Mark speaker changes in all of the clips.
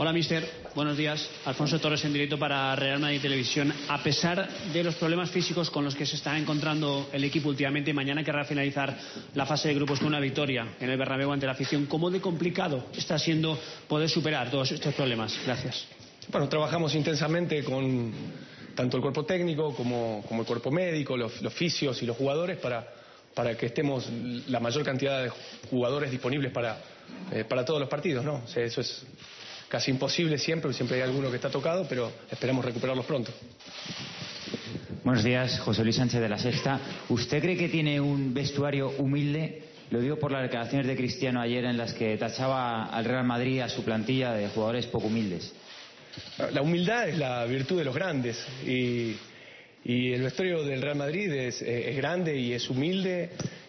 Speaker 1: Hola, mister. Buenos días. Alfonso Torres en directo para Real Madrid Televisión. A pesar de los problemas físicos con los que se está encontrando el equipo últimamente, mañana querrá finalizar la fase de grupos con una victoria en el Bernabéu ante la afición. ¿Cómo de complicado está siendo poder superar todos estos problemas? Gracias.
Speaker 2: Bueno, trabajamos intensamente con tanto el cuerpo técnico como el cuerpo médico, los fisios y los jugadores para que estemos la mayor cantidad de jugadores disponibles para todos los partidos, ¿no? O sea, eso es casi imposible siempre hay alguno que está tocado, pero esperamos recuperarlos pronto.
Speaker 3: Buenos días, José Luis Sánchez de La Sexta. ¿Usted cree que tiene un vestuario humilde? Lo digo por las declaraciones de Cristiano ayer en las que tachaba al Real Madrid, a su plantilla, de jugadores poco humildes.
Speaker 2: La humildad es la virtud de los grandes y el vestuario del Real Madrid es grande y es humilde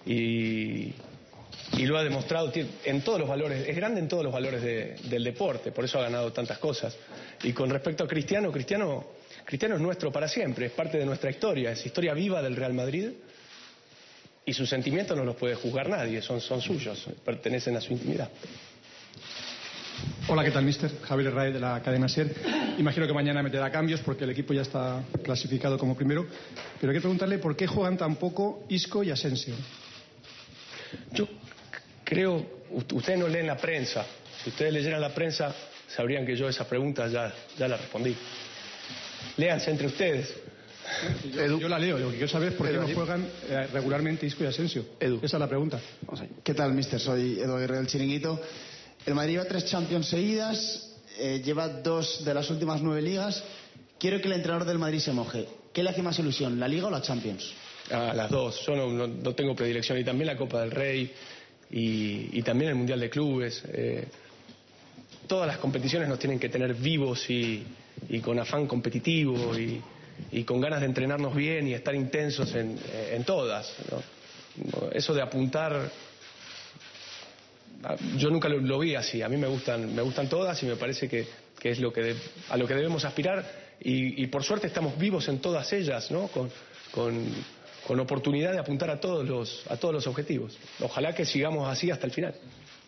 Speaker 2: y lo ha demostrado en todos los valores, es grande en todos los valores del deporte, por eso ha ganado tantas cosas. Y con respecto a Cristiano es nuestro para siempre, es parte de nuestra historia, es historia viva del Real Madrid y sus sentimientos no los puede juzgar nadie, son suyos, pertenecen a su intimidad.
Speaker 4: Hola, ¿qué tal, mister? Javier Herraiz de la cadena SER. Imagino que mañana meterá cambios porque el equipo ya está clasificado como primero, pero hay que preguntarle por qué juegan tan poco Isco y Asensio.
Speaker 2: Yo creo, ustedes no leen la prensa. Si ustedes leyeran la prensa, sabrían que yo esas preguntas ya las respondí. Léanse entre ustedes.
Speaker 4: Yo la leo, lo que quiero saber es por qué no juegan regularmente Isco y Asensio. Esa es la pregunta.
Speaker 5: ¿Qué tal, mister? Soy Edu Aguirre del Chiringuito. El Madrid lleva 3 Champions seguidas, lleva 2 de las últimas 9 ligas. Quiero que el entrenador del Madrid se moje. ¿Qué le hace más ilusión, la Liga o la Champions?
Speaker 2: Las dos. Yo no tengo predilección. Y también la Copa del Rey y también el Mundial de Clubes. Todas las competiciones nos tienen que tener vivos y con afán competitivo y con ganas de entrenarnos bien y estar intensos en todas, ¿no? Eso de apuntar, yo nunca lo vi así. A mí me gustan todas y me parece que es a lo que debemos aspirar y por suerte estamos vivos en todas ellas, ¿no? Con oportunidad de apuntar a todos los objetivos. Ojalá que sigamos así hasta el final.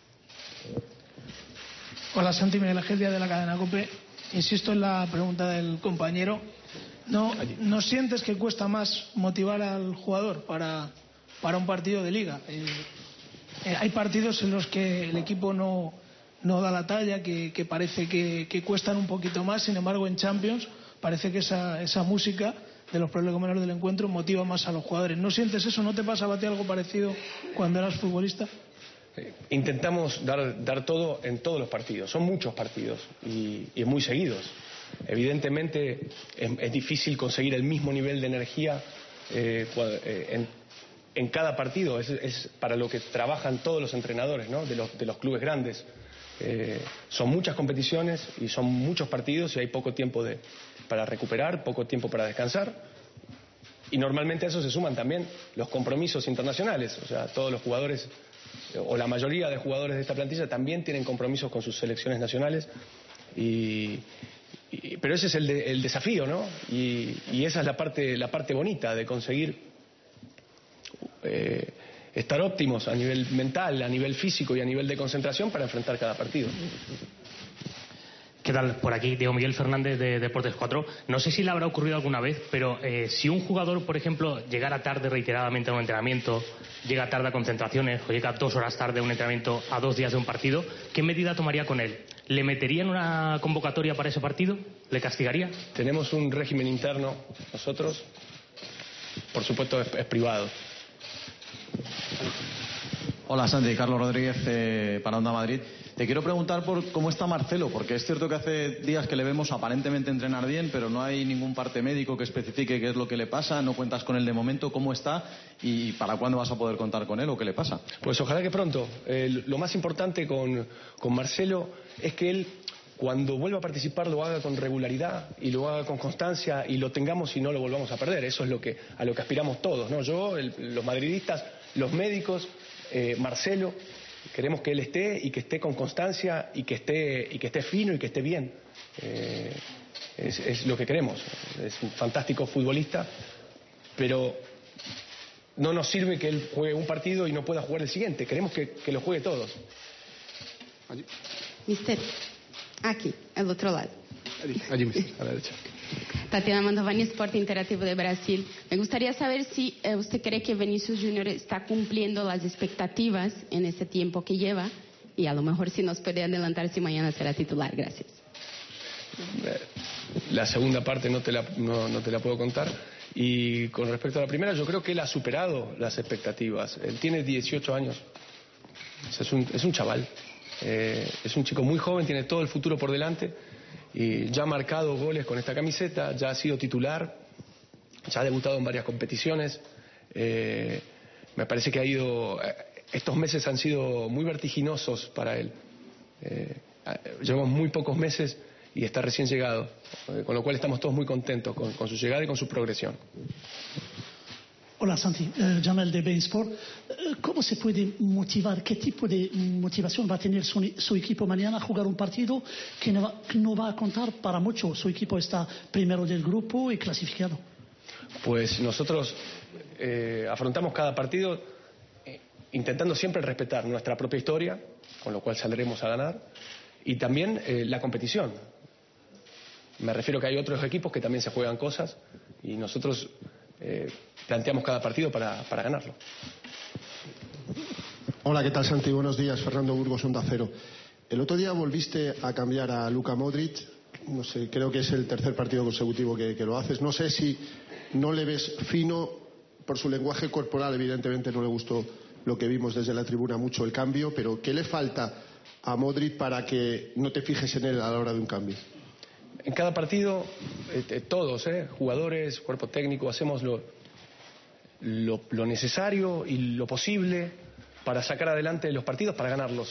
Speaker 6: Hola, Santi Miguel Ángel de la cadena COPE. Insisto en la pregunta del compañero. ¿No sientes que cuesta más motivar al jugador para un partido de liga? Hay partidos en los que el equipo no da la talla, que parece que cuestan un poquito más. Sin embargo, en Champions parece que esa música de los prolegómenos del encuentro motiva más a los jugadores. ¿No sientes eso? ¿No te pasaba a ti algo parecido cuando eras futbolista?
Speaker 2: Intentamos dar todo en todos los partidos. Son muchos partidos y muy seguidos. Evidentemente es difícil conseguir el mismo nivel de energía en cada partido. Es para lo que trabajan todos los entrenadores, ¿no? de los clubes grandes. Son muchas competiciones y son muchos partidos y hay poco tiempo para recuperar, poco tiempo para descansar. Y normalmente a eso se suman también los compromisos internacionales. O sea, todos los jugadores o la mayoría de jugadores de esta plantilla también tienen compromisos con sus selecciones nacionales pero ese es el desafío, ¿no? Y esa es la parte bonita de conseguir estar óptimos a nivel mental, a nivel físico y a nivel de concentración para enfrentar cada partido.
Speaker 7: ¿Qué tal? Por aquí, Diego Miguel Fernández de Deportes 4. No sé si le habrá ocurrido alguna vez, pero si un jugador, por ejemplo, llegara tarde reiteradamente a un entrenamiento, llega tarde a concentraciones o llega 2 horas tarde a un entrenamiento a 2 días de un partido, ¿qué medida tomaría con él? ¿Le metería en una convocatoria para ese partido? ¿Le castigaría?
Speaker 2: Tenemos un régimen interno nosotros, por supuesto es privado.
Speaker 8: Hola, Santi, Carlos Rodríguez para Onda Madrid. Te quiero preguntar por cómo está Marcelo, porque es cierto que hace días que le vemos aparentemente entrenar bien, pero no hay ningún parte médico que especifique qué es lo que le pasa, no cuentas con él de momento, ¿cómo está? ¿Y para cuándo vas a poder contar con él o qué le pasa?
Speaker 2: Pues ojalá que pronto. Lo más importante con Marcelo es que él, cuando vuelva a participar, lo haga con regularidad y lo haga con constancia y lo tengamos y no lo volvamos a perder. Eso es a lo que aspiramos todos, ¿no? Yo, los madridistas, los médicos, Marcelo. Queremos que él esté y que esté con constancia y que esté fino y que esté bien. Es lo que queremos. Es un fantástico futbolista, pero no nos sirve que él juegue un partido y no pueda jugar el siguiente. Queremos que lo juegue todos.
Speaker 9: Mister, Aquí, al otro lado.
Speaker 2: Allí mismo, a la derecha.
Speaker 9: Tatiana Mantovani, Sport Interactivo de Brasil. Me gustaría saber si usted cree que Vinicius Junior está cumpliendo las expectativas en este tiempo que lleva y a lo mejor si nos puede adelantar si mañana será titular. Gracias.
Speaker 2: La segunda parte no te la puedo contar. Y con respecto a la primera, yo creo que él ha superado las expectativas. Él tiene 18 años. Es un chaval. Es un chico muy joven, tiene todo el futuro por delante. Y ya ha marcado goles con esta camiseta, ya ha sido titular, ya ha debutado en varias competiciones. Me parece que estos meses han sido muy vertiginosos para él. Llevamos muy pocos meses y está recién llegado, con lo cual estamos todos muy contentos con su llegada y con su progresión.
Speaker 10: Hola Santi, Jamel de Bein Sport. ¿Cómo se puede motivar? ¿Qué tipo de motivación va a tener su equipo mañana a jugar un partido que no va a contar para mucho? Su equipo está primero del grupo y clasificado.
Speaker 2: Pues nosotros afrontamos cada partido intentando siempre respetar nuestra propia historia, con lo cual saldremos a ganar, y también la competición. Me refiero que hay otros equipos que también se juegan cosas y nosotros planteamos cada partido para ganarlo.
Speaker 11: Hola, ¿qué tal Santi? Buenos días, Fernando Burgos, Onda Cero. El otro día volviste a cambiar a Luka Modric, no sé, creo que es el tercer partido consecutivo que lo haces. No sé si no le ves fino por su lenguaje corporal, evidentemente no le gustó lo que vimos desde la tribuna mucho el cambio, pero ¿qué le falta a Modric para que no te fijes en él a la hora de un cambio?
Speaker 2: En cada partido, todos, jugadores, cuerpo técnico, hacemos lo necesario y lo posible para sacar adelante los partidos, para ganarlos.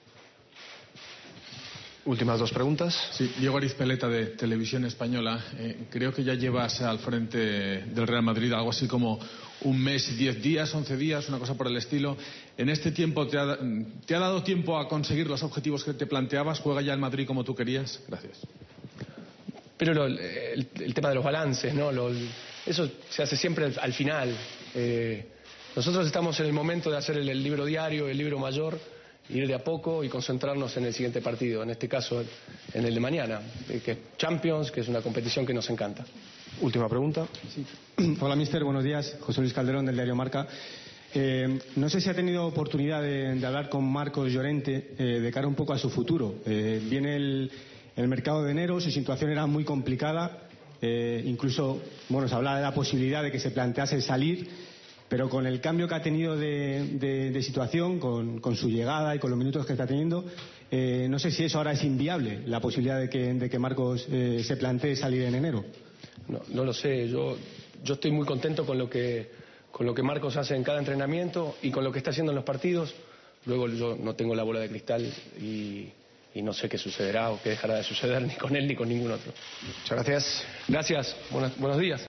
Speaker 12: Últimas dos preguntas.
Speaker 13: Sí, Diego Arizpeleta de Televisión Española. Creo que ya llevas al frente del Real Madrid algo así como un mes, 10 días, 11 días, una cosa por el estilo. ¿En este tiempo te ha dado tiempo a conseguir los objetivos que te planteabas? ¿Juega ya el Madrid como tú querías? Gracias.
Speaker 2: Pero el tema de los balances, ¿no? Eso se hace siempre al final. Nosotros estamos en el momento de hacer el libro diario, el libro mayor, ir de a poco y concentrarnos en el siguiente partido, en este caso en el de mañana, que es Champions, que es una competición que nos encanta.
Speaker 12: Última pregunta.
Speaker 14: Sí. Hola, mister, buenos días. José Luis Calderón, del diario Marca. No sé si ha tenido oportunidad de hablar con Marcos Llorente de cara un poco a su futuro. Viene el mercado de enero, su situación era muy complicada. Incluso, bueno, se hablaba de la posibilidad de que se plantease salir, pero con el cambio que ha tenido de situación, con su llegada y con los minutos que está teniendo, no sé si eso ahora es inviable, la posibilidad de que Marcos se plantee salir en enero.
Speaker 2: No lo sé, yo estoy muy contento con lo que Marcos hace en cada entrenamiento y con lo que está haciendo en los partidos. Luego yo no tengo la bola de cristal y no sé qué sucederá o qué dejará de suceder ni con él ni con ningún otro.
Speaker 12: Muchas gracias.
Speaker 2: Gracias, buenos días.